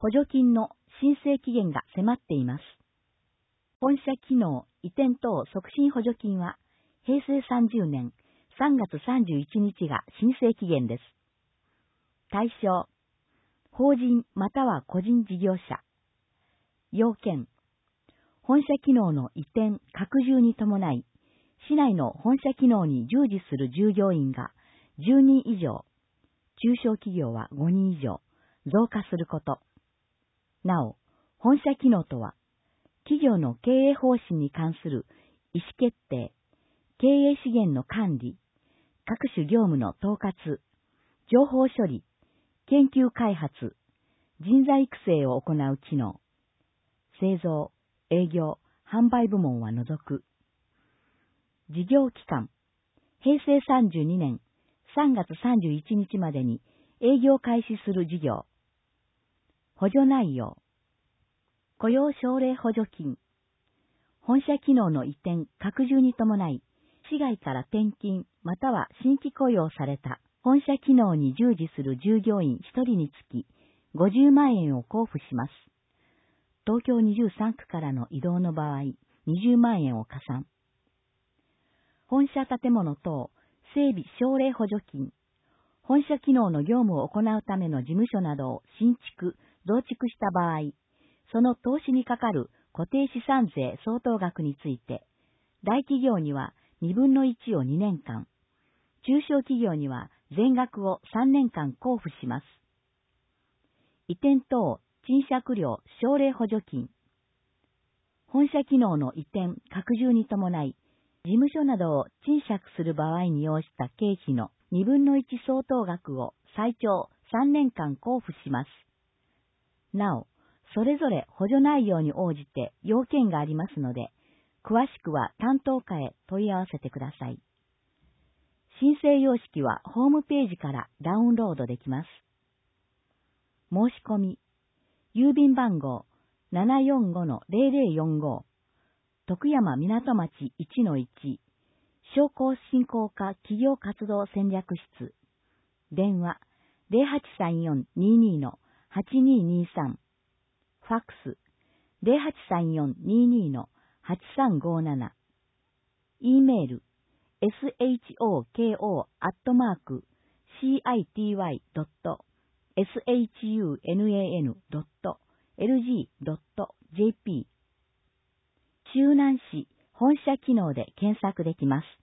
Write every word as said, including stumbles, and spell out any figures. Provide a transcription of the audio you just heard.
補助金の申請期限が迫っています。本社機能移転等促進補助金は、へいせいさんじゅうねんさんがつさんじゅういちにちが申請期限です。対象、法人または個人事業者。要件、本社機能の移転・拡充に伴い、市内の本社機能に従事する従業員がじゅうにん以上、中小企業はごにん以上、増加すること。なお、本社機能とは、企業の経営方針に関する意思決定、経営資源の管理、各種業務の統括、情報処理、研究開発、人材育成を行う機能、製造、営業、販売部門は除く。事業期間、へいせいさんじゅうにねんさんがつさんじゅういちにちまでに営業開始する事業。補助内容。雇用奨励補助金。本社機能の移転・拡充に伴い、市外から転勤または新規雇用された本社機能に従事する従業員ひとりにつきごじゅうまんえんを交付します。東京にじゅうさんくからの移動の場合、にじゅうまんえんを加算。本社建物等整備奨励補助金。本社機能の業務を行うための事務所などを新築、増築した場合、その投資にかかる固定資産税相当額について、大企業にはにぶんのいちをにねんかん、中小企業には全額をさんねんかん交付します。移転等賃借料奨励補助金。本社機能の移転・拡充に伴い、事務所などを賃借する場合に要した経費のにぶんのいち相当額を最長さんねんかん交付します。なお、それぞれ補助内容に応じて要件がありますので、詳しくは担当課へ問い合わせてください。申請様式はホームページからダウンロードできます。申し込み、郵便番号 ななよんごのゼロゼロよんご、徳山港町 いちのいち、商工振興課企業活動戦略室、電話 ゼロはちさんよんにーにーのはちにーにーさん、ファックス ゼロはちさんよんにーにーのはちさんごーなな、E メール エスエイチオーケーオー アットマーク シーアイティーワイ ドット エスエイチユーエヌエーエヌ ドット エルジー ドット ジェーピー 周南市本社機能で検索できます。